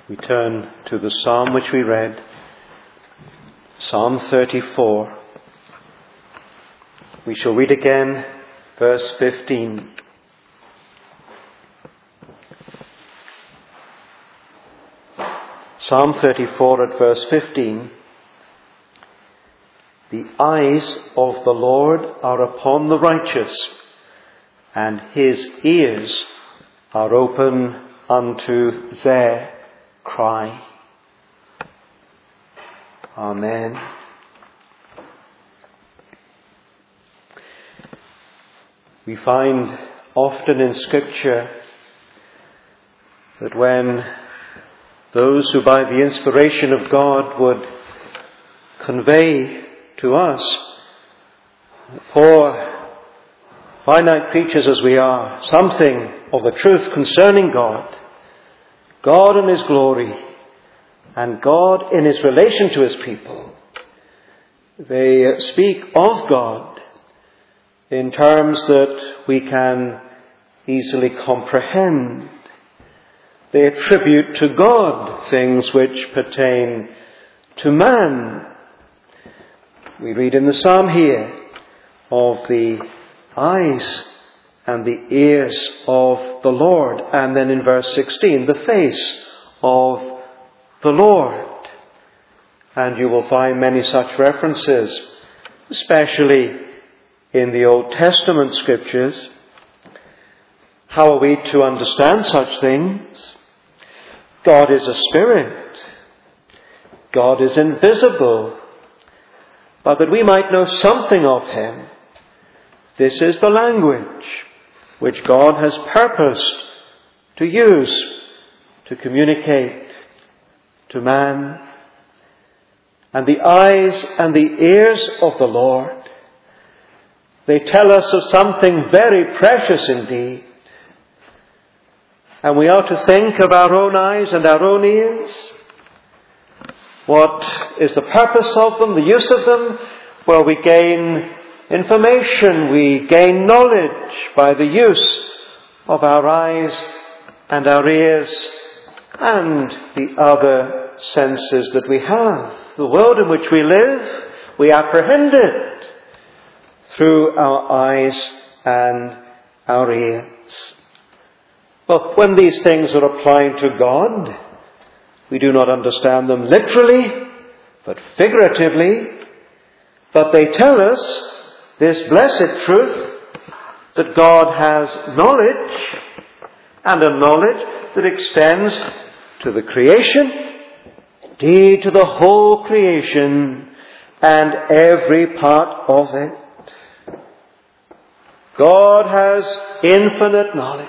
We turn to the psalm which we read, Psalm 34. We shall read again verse 15. Psalm 34 at verse 15. The eyes of the Lord are upon the righteous, and his ears are open unto their cry. Amen. We find often in Scripture that when those who by the inspiration of God would convey to us, poor finite creatures as we are, something of the truth concerning God and His glory, and God in His relation to His people, they speak of God in terms that we can easily comprehend. They attribute to God things which pertain to man. We read in the psalm here of the eyes and the ears of the Lord, and then in verse 16, the face of the Lord. And you will find many such references, especially in the Old Testament Scriptures. How are we to understand such things? God is a spirit. God is invisible. But that we might know something of Him, this is the language which God has purposed to use to communicate to man. And the eyes and the ears of the Lord, they tell us of something very precious indeed. And we are to think of our own eyes and our own ears. What is the purpose of them, the use of them? Well, we gain information, we gain knowledge by the use of our eyes and our ears and the other senses that we have. The world in which we live, we apprehend it through our eyes and our ears. But when these things are applied to God, we do not understand them literally, but figuratively. But they tell us this blessed truth that God has knowledge, and a knowledge that extends to the creation, indeed to the whole creation and every part of it. God has infinite knowledge.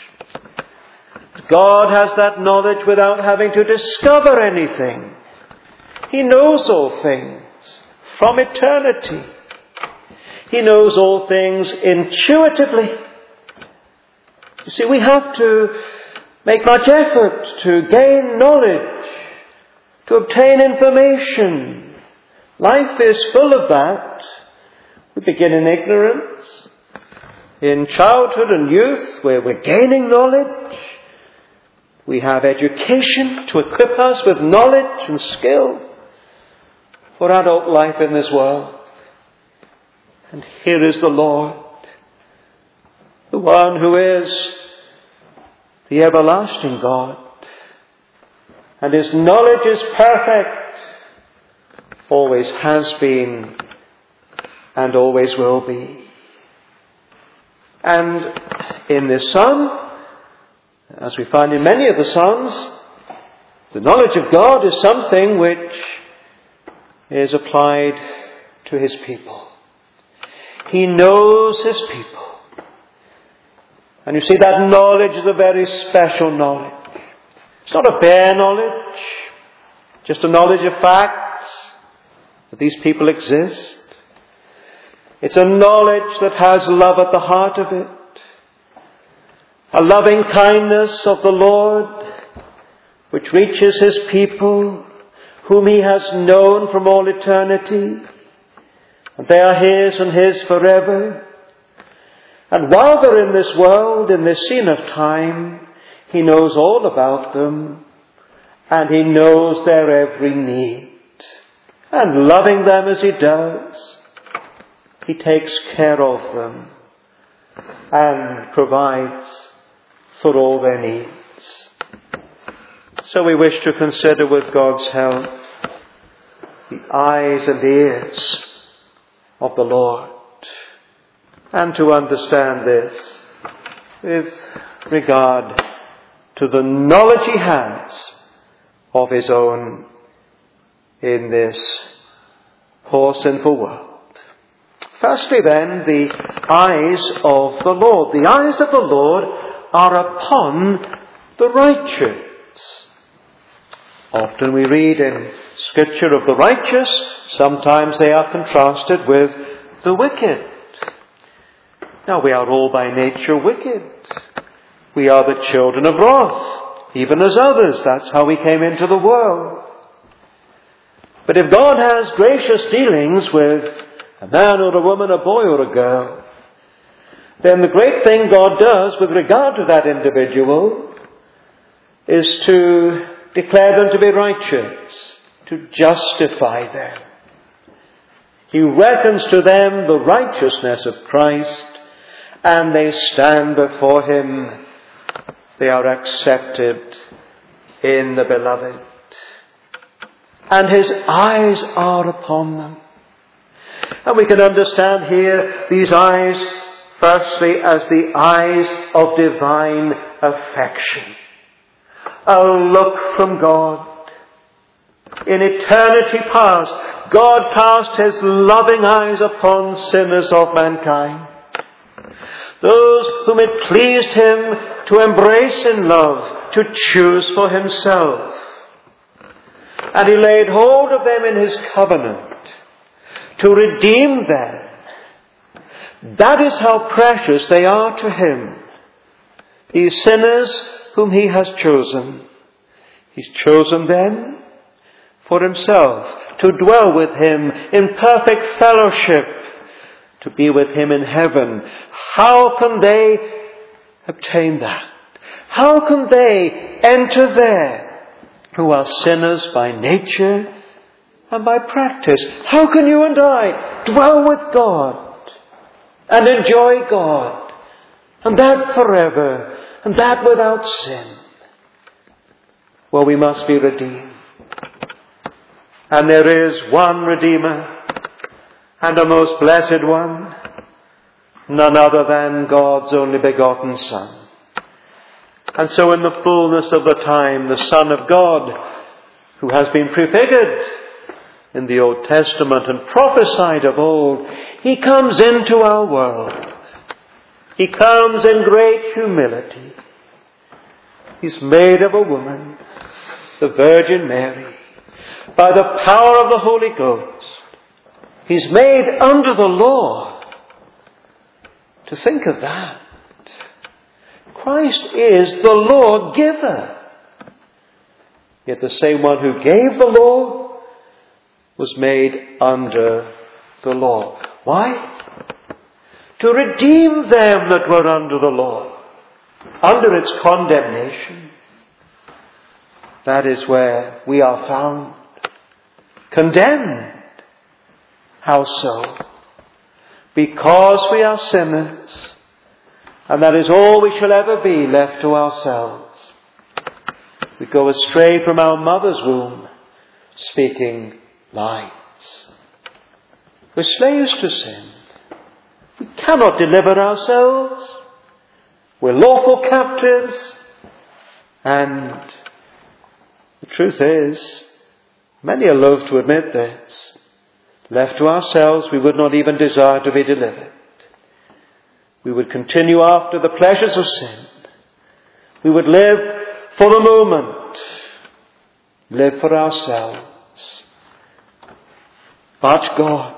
God has that knowledge without having to discover anything. He knows all things from eternity. He knows all things intuitively. You see, we have to make much effort to gain knowledge, to obtain information. Life is full of that. We begin in ignorance. In childhood and youth, where we're gaining knowledge, we have education to equip us with knowledge and skill for adult life in this world. And here is the Lord, the one who is the everlasting God. And His knowledge is perfect, always has been, and always will be. And in this Son, as we find in many of the Psalms, the knowledge of God is something which is applied to His people. He knows His people. And you see, that knowledge is a very special knowledge. It's not a bare knowledge, just a knowledge of facts, that these people exist. It's a knowledge that has love at the heart of it. A loving kindness of the Lord, which reaches His people, whom He has known from all eternity. And they are His and His forever. And while they're in this world, in this scene of time, He knows all about them and He knows their every need. And loving them as He does, He takes care of them and provides for all their needs. So we wish to consider with God's help the eyes and ears of the Lord, and to understand this with regard to the knowledge He has of His own in this poor sinful world. Firstly then, the eyes of the Lord. The eyes of the Lord are upon the righteous. Often we read in Scripture of the righteous, sometimes they are contrasted with the wicked. Now we are all by nature wicked. We are the children of wrath, even as others. That's how we came into the world. But if God has gracious dealings with a man or a woman, a boy or a girl, then the great thing God does with regard to that individual is to declare them to be righteous, to justify them. He reckons to them the righteousness of Christ, and they stand before Him. They are accepted in the Beloved. And His eyes are upon them. And we can understand here these eyes, firstly, as the eyes of divine affection. A look from God. In eternity past, God cast His loving eyes upon sinners of mankind. Those whom it pleased Him to embrace in love, to choose for Himself. And He laid hold of them in His covenant to redeem them. That is how precious they are to Him. These sinners whom He has chosen. He's chosen them for Himself, to dwell with Him in perfect fellowship, to be with Him in heaven. How can they obtain that? How can they enter there who are sinners by nature and by practice? How can you and I dwell with God and enjoy God, and that forever, and that without sin? Well, we must be redeemed. And there is one Redeemer, and a most blessed one, none other than God's only begotten Son. And so in the fullness of the time, the Son of God, who has been prefigured in the Old Testament and prophesied of old, He comes into our world. He comes in great humility. He's made of a woman, the Virgin Mary, by the power of the Holy Ghost. He's made under the law. To think of that. Christ is the lawgiver. Yet the same one who gave the law was made under the law. Why? To redeem them that were under the law, under its condemnation. That is where we are found. Condemned. How so? Because we are sinners, and that is all we shall ever be, left to ourselves. We go astray from our mother's womb, speaking lies. We're slaves to sin. We cannot deliver ourselves. We're lawful captives. And the truth is, many are loath to admit this. Left to ourselves, we would not even desire to be delivered. We would continue after the pleasures of sin. We would live for the moment, live for ourselves. But God,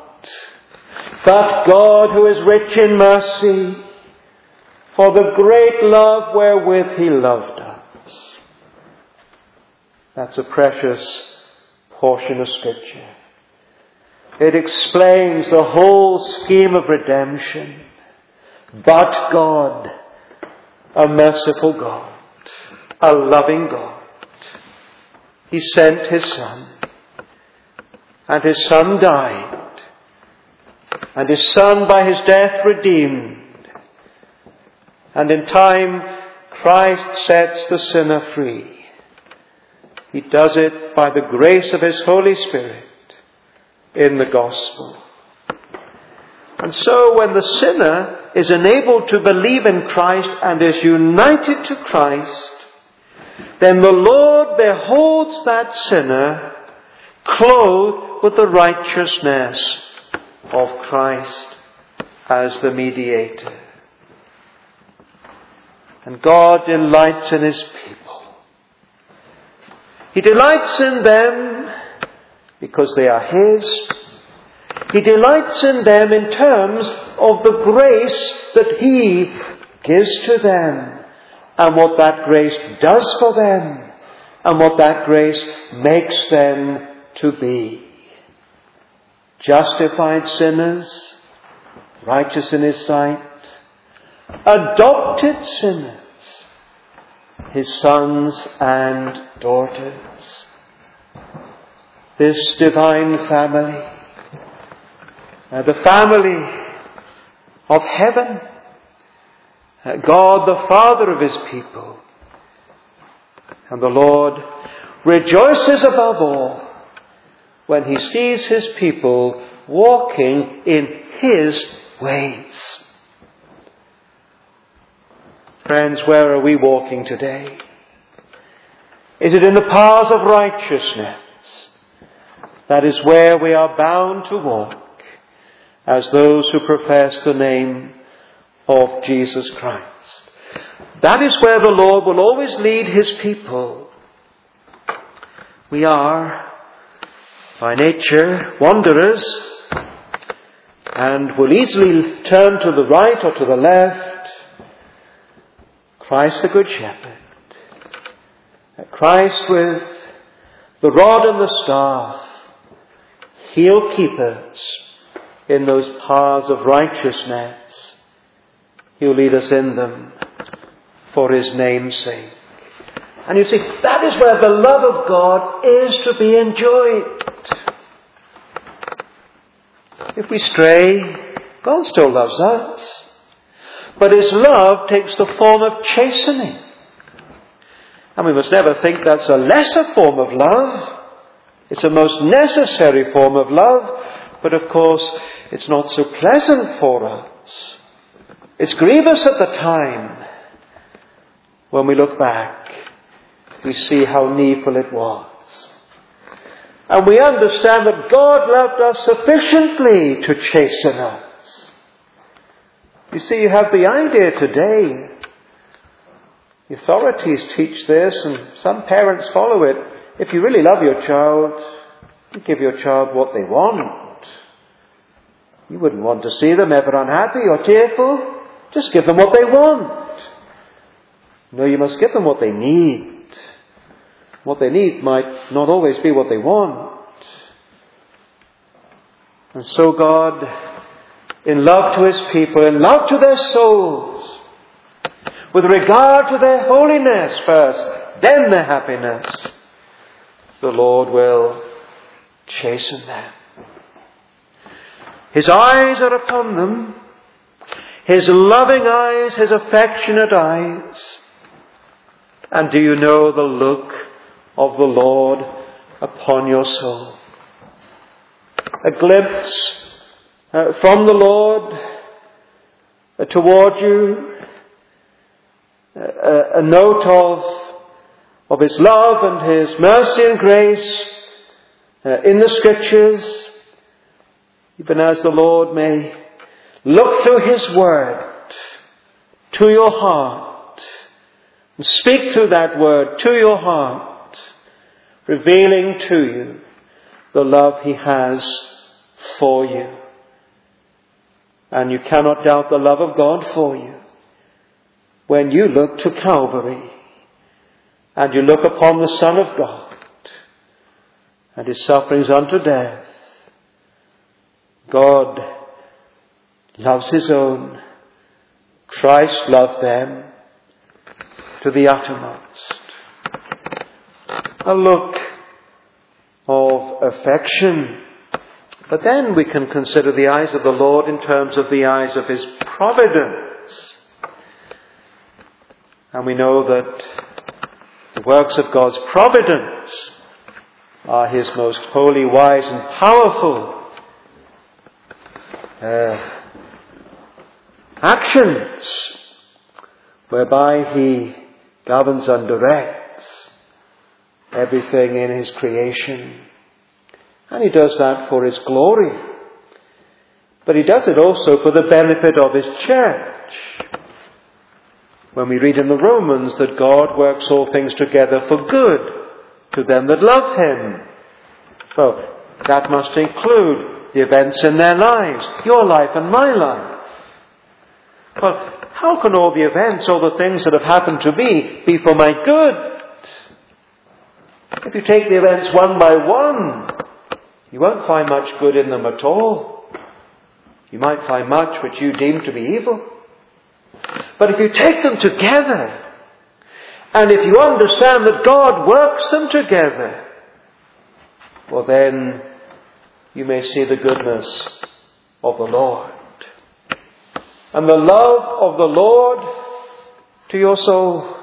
who is rich in mercy, for the great love wherewith He loved us. That's a precious portion of Scripture. It explains the whole scheme of redemption. But God, a merciful God, a loving God, He sent His Son. And His Son died. And His Son by His death redeemed. And in time, Christ sets the sinner free. He does it by the grace of His Holy Spirit in the gospel. And so when the sinner is enabled to believe in Christ and is united to Christ, then the Lord beholds that sinner clothed with the righteousness of Christ as the mediator. And God delights in His people. He delights in them because they are His. He delights in them in terms of the grace that He gives to them and what that grace does for them and what that grace makes them to be. Justified sinners, righteous in His sight, adopted sinners, His sons and daughters. This divine family, the family of heaven, God the Father of His people, and the Lord rejoices above all when He sees His people walking in His ways. Friends, where are we walking today? Is it in the paths of righteousness? That is where we are bound to walk as those who profess the name of Jesus Christ. That is where the Lord will always lead His people. We are, by nature, wanderers, and will easily turn to the right or to the left. Christ the Good Shepherd, Christ with the rod and the staff, He'll keep us in those paths of righteousness. He'll lead us in them for His name's sake. And you see, that is where the love of God is to be enjoyed. If we stray, God still loves us. But His love takes the form of chastening. And we must never think that's a lesser form of love. It's a most necessary form of love. But of course, it's not so pleasant for us. It's grievous at the time. When we look back, we see how needful it was. And we understand that God loved us sufficiently to chasten us. You see, you have the idea today. The authorities teach this, and some parents follow it. If you really love your child, you give your child what they want. You wouldn't want to see them ever unhappy or tearful. Just give them what they want. No, you must give them what they need. What they need might not always be what they want. And so God, in love to His people, in love to their souls, with regard to their holiness first, then their happiness, the Lord will chasten them. His eyes are upon them, His loving eyes, His affectionate eyes. And do you know the look of the Lord upon your soul? A glimpse from the Lord toward you, a note of His love and His mercy and grace in the Scriptures, even as the Lord may look through His Word to your heart and speak through that Word to your heart, revealing to you the love He has for you. And you cannot doubt the love of God for you when you look to Calvary and you look upon the Son of God and His sufferings unto death. God loves His own. Christ loved them to the uttermost. A look affection. But then we can consider the eyes of the Lord in terms of the eyes of His providence. And we know that the works of God's providence are His most holy, wise and powerful actions, whereby He governs and directs everything in His creation. And He does that for His glory. But He does it also for the benefit of His church. When we read in the Romans that God works all things together for good to them that love Him. Well, that must include the events in their lives, your life and my life. Well, how can all the events, all the things that have happened to me, be for my good? If you take the events one by one, you won't find much good in them at all. You might find much which you deem to be evil. But if you take them together, and if you understand that God works them together, well then you may see the goodness of the Lord. And the love of the Lord to your soul.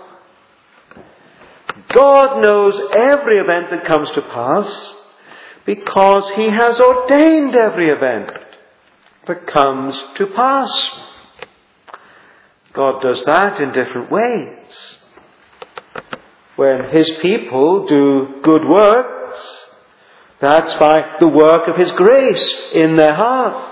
God knows every event that comes to pass because He has ordained every event that comes to pass. God does that in different ways. When His people do good works, that's by the work of His grace in their hearts.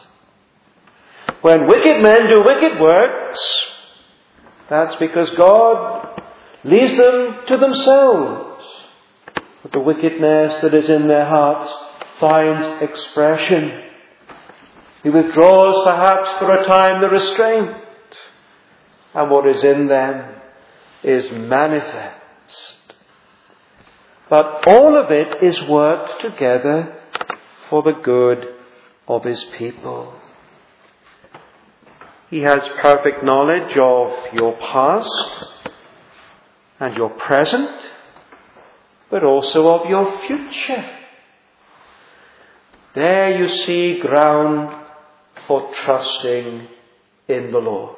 When wicked men do wicked works, that's because God leaves them to themselves. But the wickedness that is in their hearts finds expression. He withdraws perhaps for a time the restraint. And what is in them is manifest. But all of it is worked together for the good of His people. He has perfect knowledge of your past and your present, but also of your future. There you see ground for trusting in the Lord.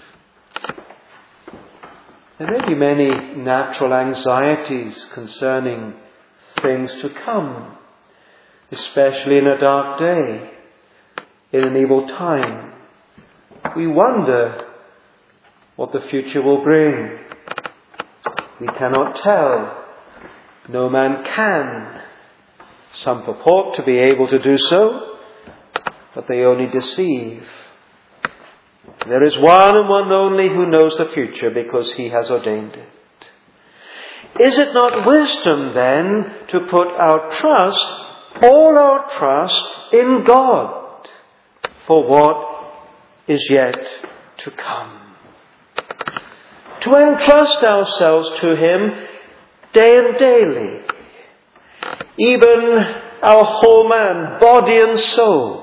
There may be many natural anxieties concerning things to come, especially in a dark day, in an evil time. We wonder what the future will bring. We cannot tell. No man can. Some purport to be able to do so, but they only deceive. There is one and one only who knows the future because He has ordained it. Is it not wisdom then to put our trust, all our trust, in God for what is yet to come? To entrust ourselves to Him day and daily, even our whole man, body and soul.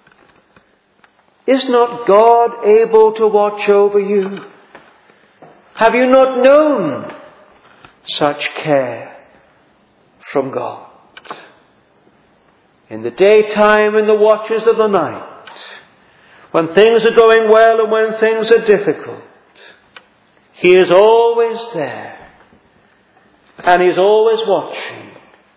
Is not God able to watch over you? Have you not known such care from God? In the daytime, in the watches of the night, when things are going well and when things are difficult, He is always there. And He's always watching.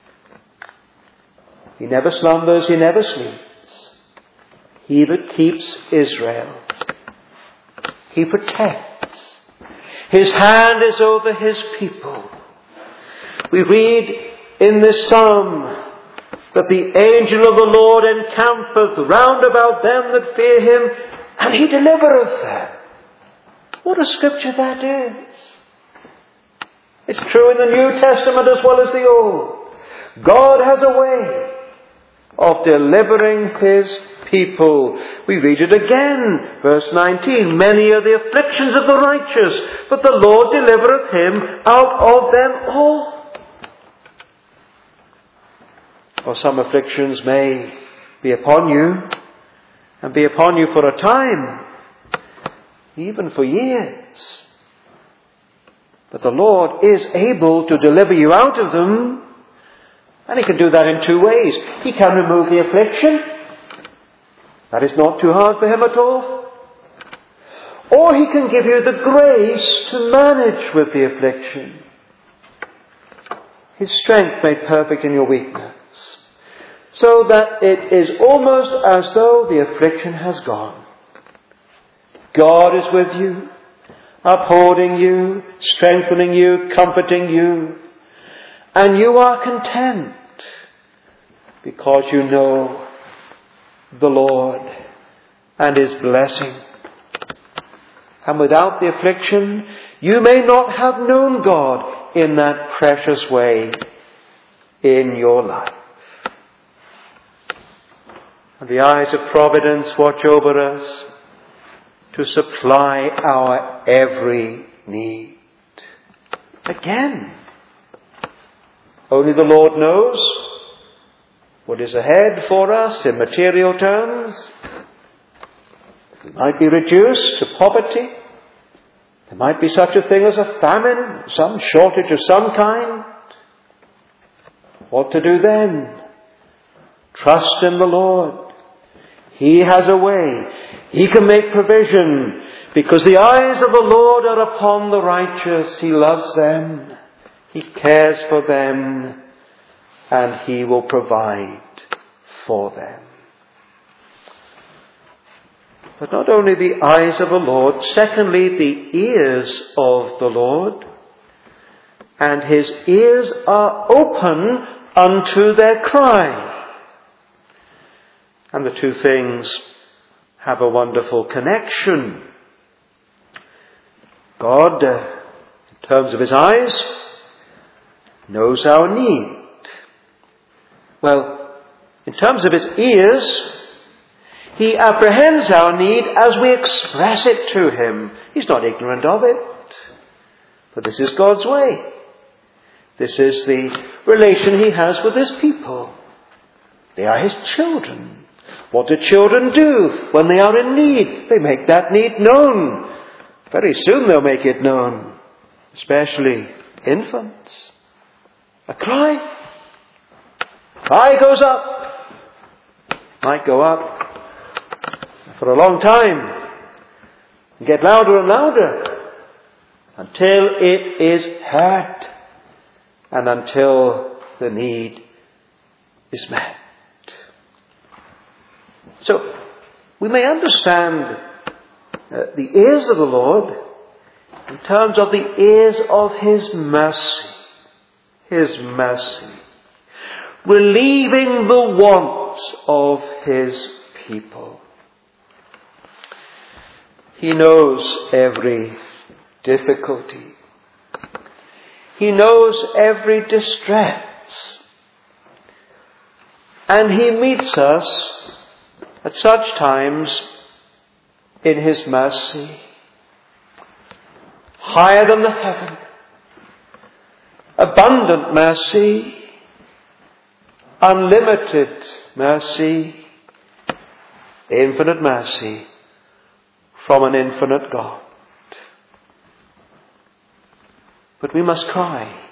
He never slumbers, He never sleeps. He that keeps Israel, He protects. His hand is over His people. We read in this psalm that the angel of the Lord encampeth round about them that fear Him, and He delivereth them. What a scripture that is. It's true in the New Testament as well as the Old. God has a way of delivering His people. We read it again, verse 19. Many are the afflictions of the righteous, but the Lord delivereth him out of them all. Or some afflictions may be upon you, and be upon you for a time, even for years. But the Lord is able to deliver you out of them, And he can do that in two ways. He can remove the affliction. That is not too hard for him at all. Or he can give you the grace to manage with the affliction. His strength made perfect in your weakness. So that it is almost as though the affliction has gone. God is with you, upholding you, strengthening you, comforting you. And you are content because you know the Lord and His blessing. And without the affliction, you may not have known God in that precious way in your life. And the eyes of providence watch over us to supply our every need. Again, only the Lord knows what is ahead for us in material terms. We might be reduced to poverty. There might be such a thing as a famine, some shortage of some kind. What to do then? Trust in the Lord. He has a way. He can make provision because the eyes of the Lord are upon the righteous. He loves them. He cares for them. And He will provide for them. But not only the eyes of the Lord, secondly, the ears of the Lord. And His ears are open unto their cry. And the two things have a wonderful connection. God, in terms of His eyes, knows our need. Well, in terms of His ears, He apprehends our need as we express it to Him. He's not ignorant of it. But this is God's way. This is the relation He has with His people. They are His children. What do children do when they are in need? They make that need known. Very soon they'll make it known. Especially infants. A cry. Cry goes up. Might go up for a long time. And get louder and louder. Until it is heard. And until the need is met. So, we may understand the ears of the Lord in terms of the ears of His mercy. His mercy. Relieving the wants of His people. He knows every difficulty. He knows every distress. And He meets us at such times in His mercy, higher than the heaven, abundant mercy, unlimited mercy, infinite mercy from an infinite God. But we must cry.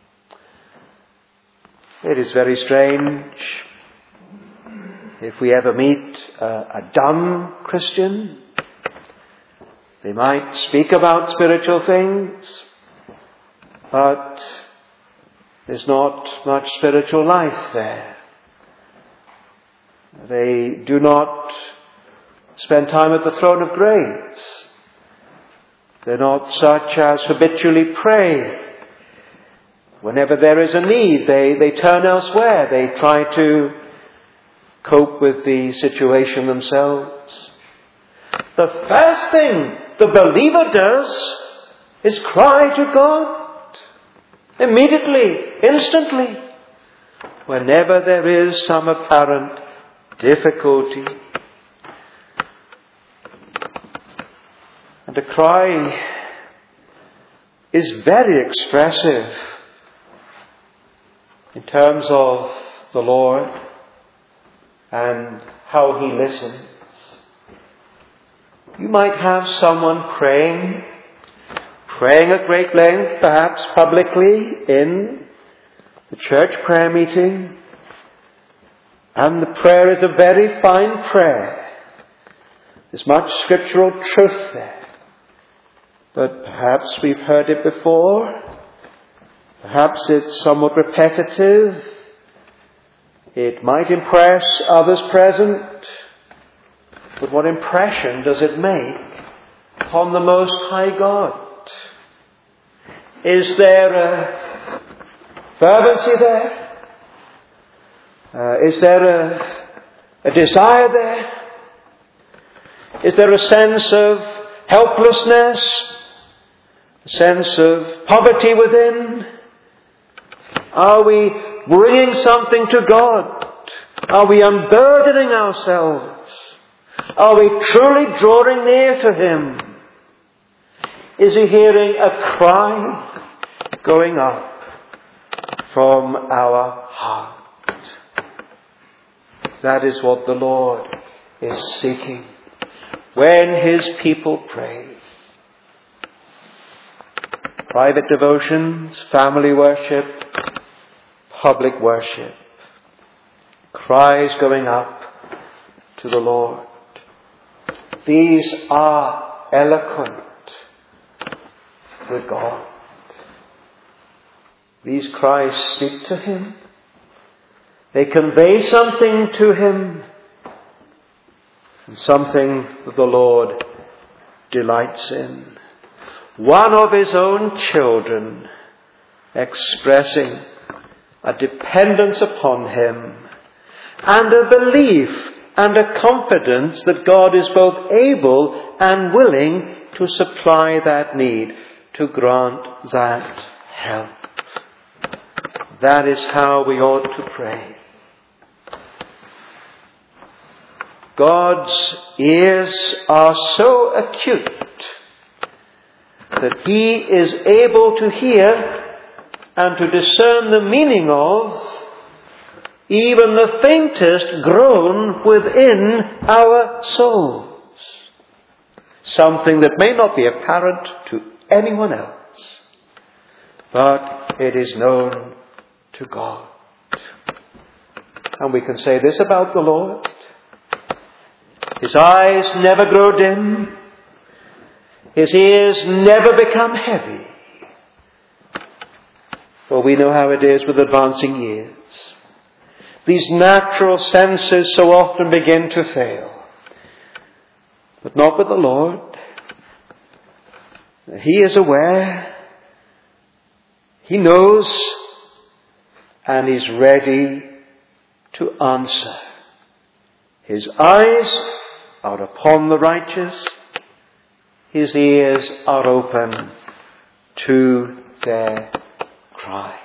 It is very strange if we ever meet a dumb Christian. They might speak about spiritual things, but there's not much spiritual life there. They do not spend time at the throne of grace. They're not such as habitually pray. Whenever there is a need, they turn elsewhere. They try to cope with the situation themselves. The first thing the believer does is cry to God. Immediately, instantly. Whenever there is some apparent difficulty. And the cry is very expressive in terms of the Lord and how He listens. You might have someone praying at great length, perhaps publicly in the church prayer meeting, and the prayer is a very fine prayer. There's much scriptural truth there. But perhaps we've heard it before. Perhaps it's somewhat repetitive. It might impress others present. But what impression does it make upon the Most High God? Is there a fervency there? Is there a desire there? Is there a sense of helplessness? A sense of poverty within? Are we bringing something to God? Are we unburdening ourselves? Are we truly drawing near to Him? Is He hearing a cry going up from our heart? That is what the Lord is seeking when His people pray. Private devotions, family worship, public worship. Cries going up to the Lord. These are eloquent with God. These cries speak to Him. They convey something to Him, and something that the Lord delights in. One of His own children expressing a dependence upon Him and a belief and a confidence that God is both able and willing to supply that need, to grant that help. That is how we ought to pray. God's ears are so acute that He is able to hear and to discern the meaning of even the faintest groan within our souls. Something that may not be apparent to anyone else, but it is known to God. And we can say this about the Lord: His eyes never grow dim. His ears never become heavy. For we know how it is with advancing years. These natural senses so often begin to fail. But not with the Lord. He is aware. He knows. And He's ready to answer. His eyes are upon the righteous. His ears are open to their cry.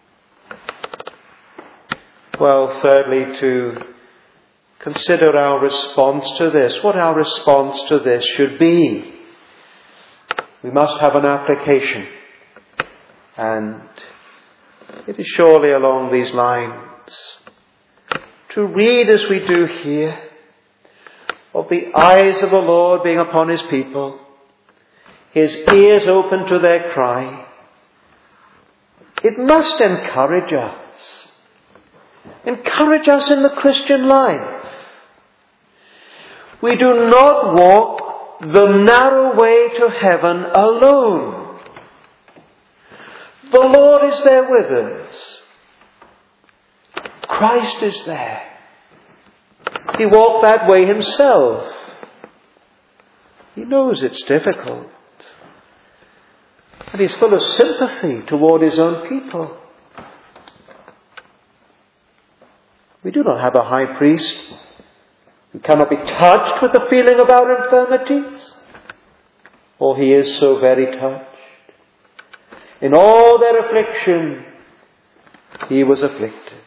Well, thirdly, to consider our response to this, what our response to this should be. We must have an application. And it is surely along these lines. To read as we do here, of the eyes of the Lord being upon His people, His ears open to their cry. It must encourage us. Encourage us in the Christian life. We do not walk the narrow way to heaven alone. The Lord is there with us. Christ is there. He walked that way Himself. He knows it's difficult. And He's full of sympathy toward His own people. We do not have a high priest who cannot be touched with the feeling of our infirmities. For He is so very touched. In all their affliction, He was afflicted.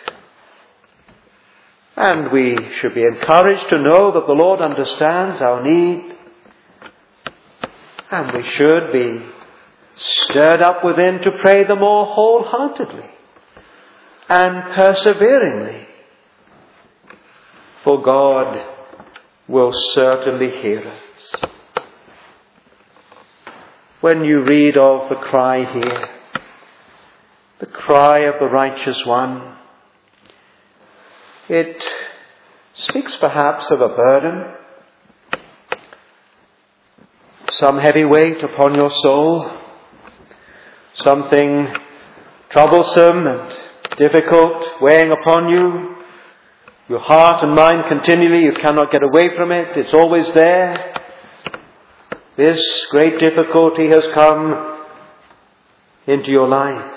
And we should be encouraged to know that the Lord understands our need. And we should be stirred up within to pray the more wholeheartedly and perseveringly. For God will certainly hear us. When you read of the cry here, the cry of the righteous one. It speaks perhaps of a burden, some heavy weight upon your soul, something troublesome and difficult weighing upon you. Your heart and mind continually, you cannot get away from it. It's always there. This great difficulty has come into your life.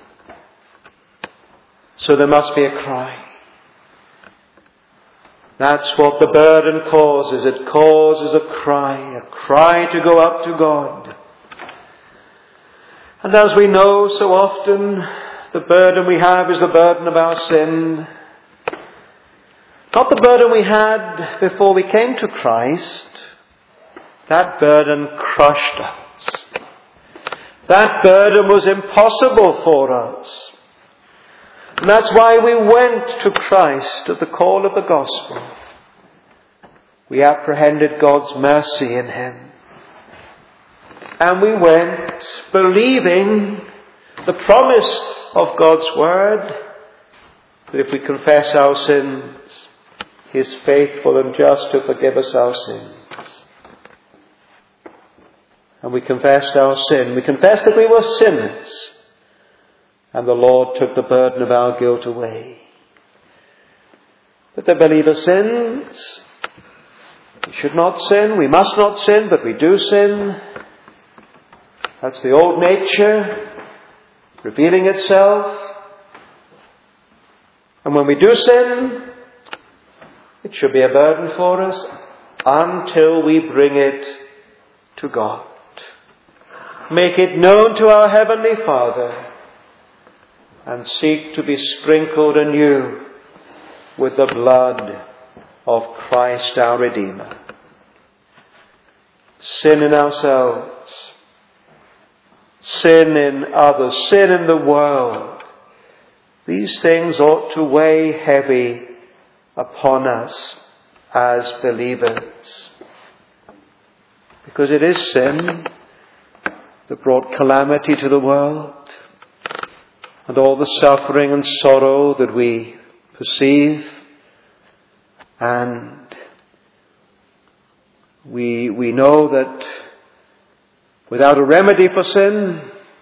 So there must be a cry. That's what the burden causes. It causes a cry to go up to God. And as we know so often, the burden we have is the burden of our sin. Not the burden we had before we came to Christ. That burden crushed us. That burden was impossible for us. And that's why we went to Christ at the call of the gospel. We apprehended God's mercy in Him. And we went believing the promise of God's word, that if we confess our sins, He is faithful and just to forgive us our sins. And we confessed our sin. We confessed that we were sinners. And the Lord took the burden of our guilt away. But the believer sins. We should not sin. We must not sin, but we do sin. That's the old nature revealing itself. And when we do sin, it should be a burden for us until we bring it to God. Make it known to our Heavenly Father and seek to be sprinkled anew with the blood of Christ our Redeemer. Sin in ourselves, sin in others, sin in the world. These things ought to weigh heavy upon us as believers. Because it is sin that brought calamity to the world, and all the suffering and sorrow that we perceive, and we know that without a remedy for sin,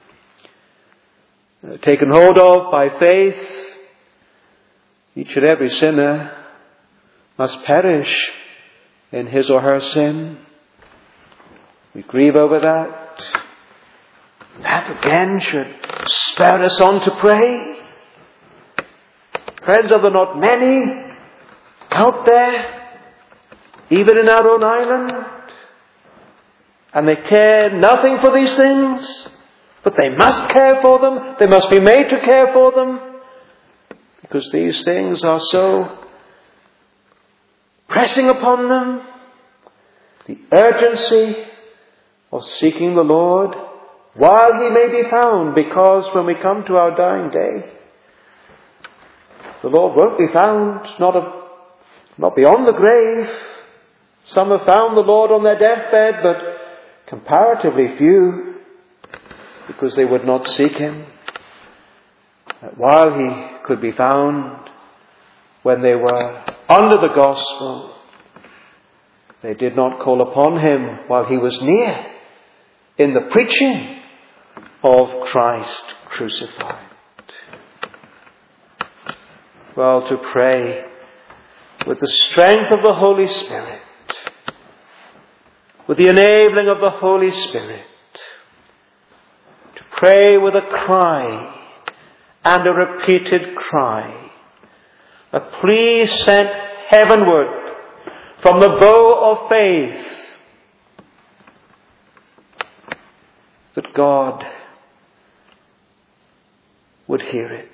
taken hold of by faith, each and every sinner must perish in his or her sin. We grieve over that. That again should spur us on to pray. Friends, are there not many out there, even in our own island, and they care nothing for these things, but they must care for them. They must be made to care for them, because these things are so pressing upon them. The urgency of seeking the Lord while He may be found, because when we come to our dying day, the Lord won't be found, not beyond the grave. Some have found the Lord on their deathbed, but comparatively few, because they would not seek Him. While He could be found, when they were under the gospel, they did not call upon Him while He was near in the preaching of Christ crucified. Well, to pray with the strength of the Holy Spirit, with the enabling of the Holy Spirit, to pray with a cry and a repeated cry, a plea sent heavenward from the bow of faith, that God would hear it.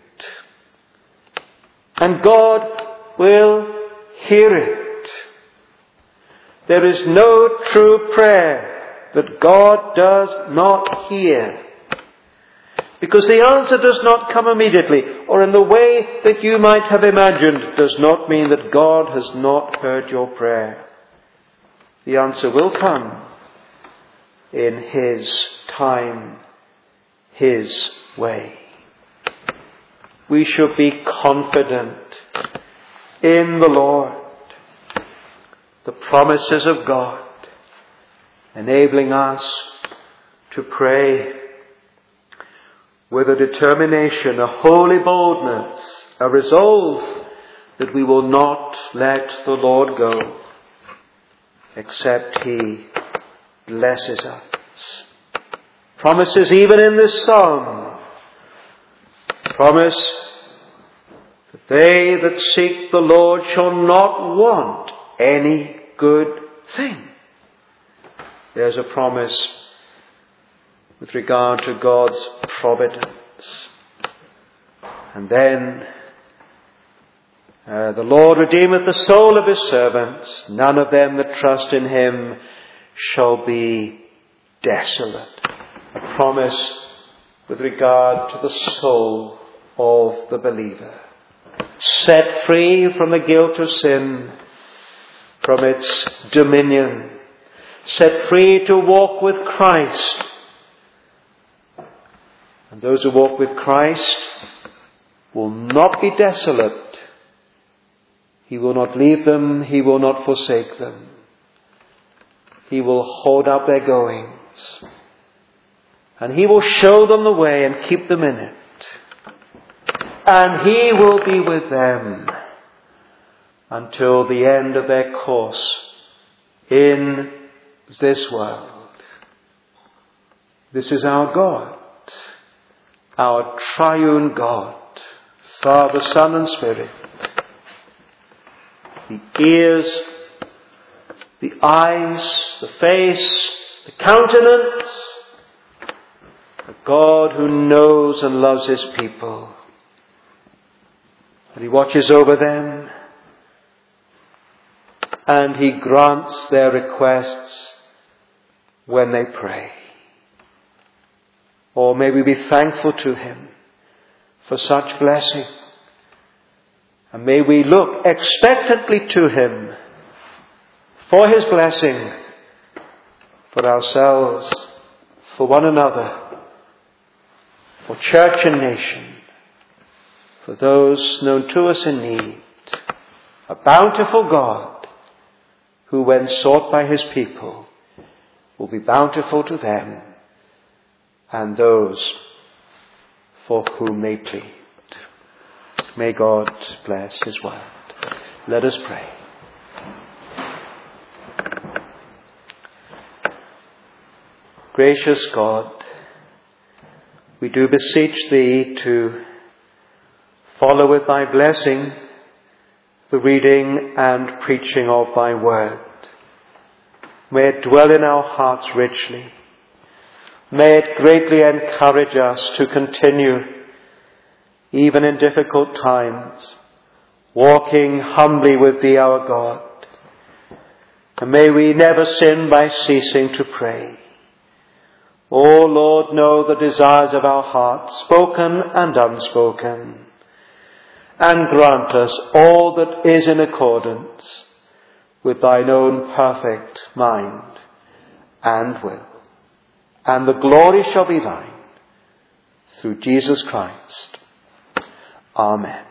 And God will hear it. There is no true prayer that God does not hear, because the answer does not come immediately, or in the way that you might have imagined. Does not mean that God has not heard your prayer. The answer will come in His time, His way. we should be confident in the Lord, the promises of God, enabling us to pray with a determination, a holy boldness, a resolve that we will not let the Lord go except He blesses us. Promises even in this psalm. Promise that they that seek the Lord shall not want any good thing. There's a promise with regard to God's providence. And then the Lord redeemeth the soul of His servants. None of them that trust in Him shall be desolate. A promise with regard to the soul of the believer. Set free from the guilt of sin, from its dominion. Set free to walk with Christ. And those who walk with Christ will not be desolate. He will not leave them. He will not forsake them. He will hold up their goings. And He will show them the way and keep them in it. And He will be with them until the end of their course in this world. This is our God, our triune God, Father, Son, and Spirit. The ears, the eyes, the face, the countenance, a God who knows and loves His people. And He watches over them, and He grants their requests when they pray. Or may we be thankful to Him for such blessing. And may we look expectantly to Him for His blessing, for ourselves, for one another, for church and nation, for those known to us in need. A bountiful God who, when sought by His people, will be bountiful to them and those for whom they plead. May God bless His word. Let us pray. Gracious God, we do beseech Thee to follow with Thy blessing the reading and preaching of Thy word. May it dwell in our hearts richly. May it greatly encourage us to continue, even in difficult times, walking humbly with Thee, our God. And may we never sin by ceasing to pray. O Lord, know the desires of our hearts, spoken and unspoken, and grant us all that is in accordance with Thine own perfect mind and will. And the glory shall be Thine, through Jesus Christ. Amen.